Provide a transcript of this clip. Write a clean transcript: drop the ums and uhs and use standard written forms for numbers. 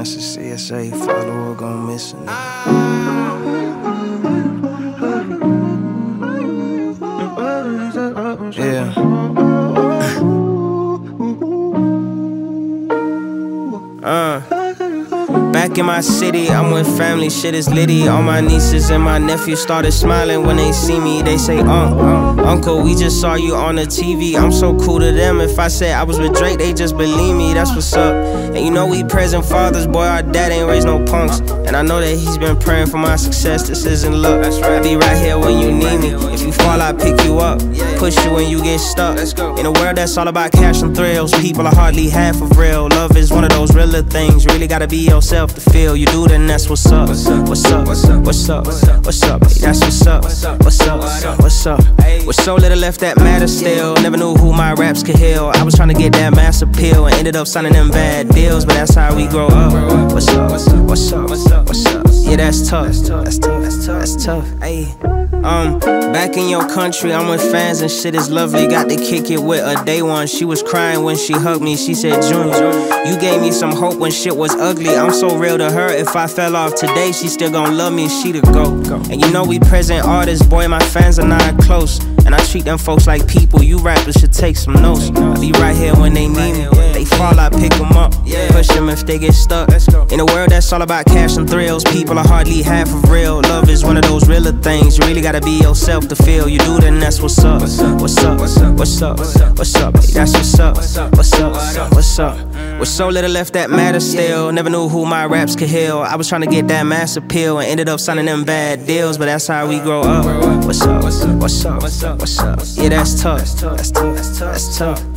Master CSA, follower gon' miss a nigga. Yeah. Back in my city, I'm with family, shit is litty. All my nieces and my nephews started smiling when they see me. They say, Uncle, we just saw you on the TV. I'm so cool to them. If I said I was with Drake, they just believe me, that's what's up. And you know we present fathers, boy, our dad ain't raised no punks. And I know that he's been praying for my success, this isn't luck. That's right. Be right here when you need me. If you fall, I pick you up, push you when you get stuck. In a world that's all about cash and thrills, people are hardly half of real. Love is one of those realer things, really gotta be yourself to feel. You do, then that's what's up. What's up? What's up? What's up? What's up? Hey, that's what's up. What's up? What's up? With so little left that matters still. Never knew who my raps could heal. I was trying to get that mass appeal and ended up signing them bad deals, but that's how we grow up. What's up? What's up? What's up? Yeah, that's tough. That's tough. That's tough. Ayy. Back in your country, I'm with fans and shit is lovely. Got to kick it with a day one. She was crying when she hugged me. She said, Junior, you gave me some hope when shit was ugly. I'm so real to her. If I fell off today, she still gon' love me. She the GOAT. And you know we present artists, boy, my fans are not close. And I treat them folks like people. You rappers should take some notes. I be right here when they need me. They fall, I pick them up, push them if they get stuck. In a world that's all about cash and thrills, people are hardly half of real. Love is one of those realer things, you really gotta be yourself to feel. You do, then that's what's up. What's up? What's up? What's up? What's up? Hey, that's what's up. What's up? What's up? With so little left that matters still. Never knew who my raps could heal. I was trying to get that mass appeal and ended up signing them bad deals, but that's how we grow up. What's up? What's up? What's up? Yeah, that's tough. That's tough.